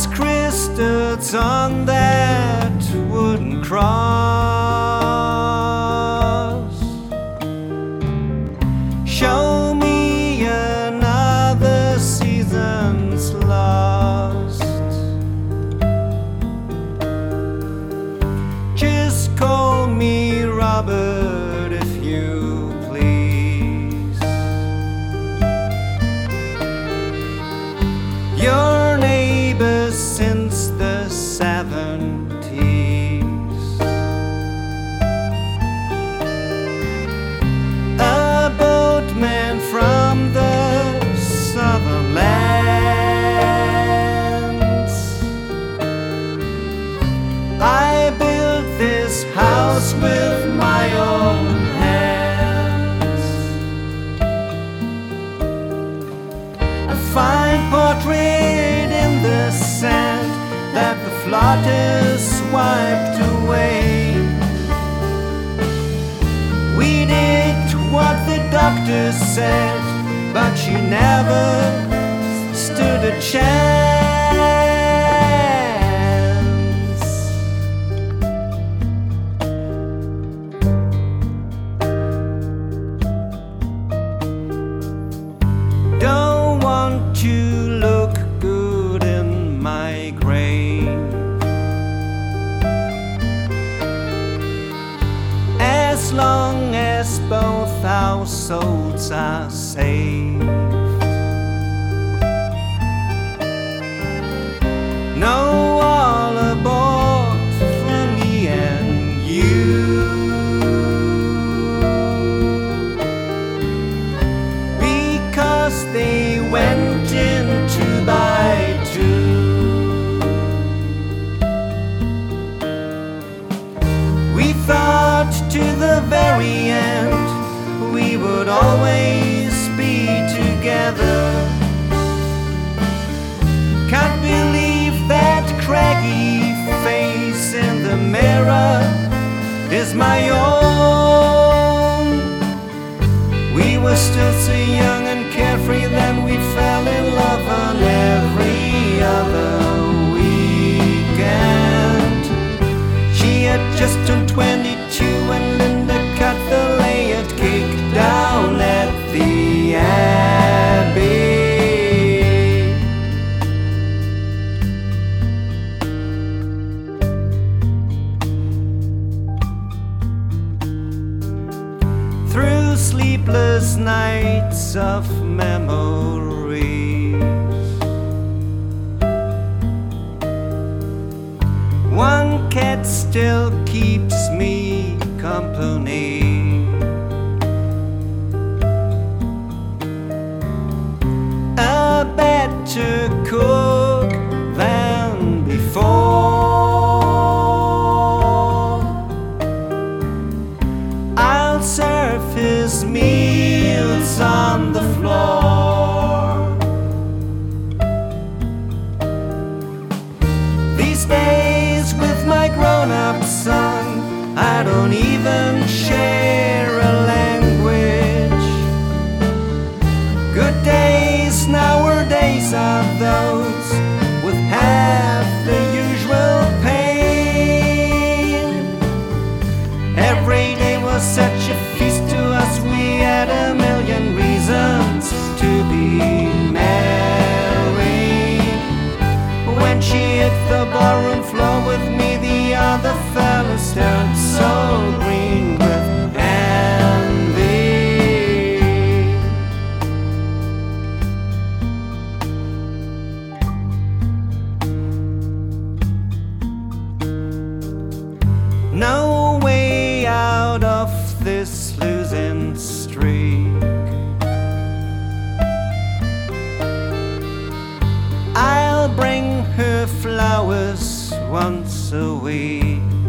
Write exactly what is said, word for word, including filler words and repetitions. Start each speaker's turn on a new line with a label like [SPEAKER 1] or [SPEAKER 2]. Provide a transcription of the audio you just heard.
[SPEAKER 1] as crystals on that wooden cross. Show me another season's lost. Just call me Robert if you please. Your neighbor since the seventies. A boatman from the southern lands. I built this house with my own hands. A fine portrait in the sand that the flood has wiped away. We did what the doctor said, but she never stood a chance. Don't want to look good in my grave. As long as both our souls are saved. No, all aboard for me and you, because they went in two by two. We thought to the very end we would always be together. Can't believe that craggy face in the mirror is my own. We were still so young and carefree, then we fell in love on every other weekend. She had just turned twenty-two when Linda cut the layered cake down at the Abbey. Through sleepless nights of memories, one cat still keeps me company. A better cook than before. I'll serve his meals on the floor. These days with my grown-up son, I don't even share a language. Good days nowadays are those with half the usual pain. Every day was such a feast to us, we had a million reasons to be merry. When she hit the ballroom floor with me, the other fellas turned so green with envy. No way out of this losing streak. I'll bring her flowers once a week.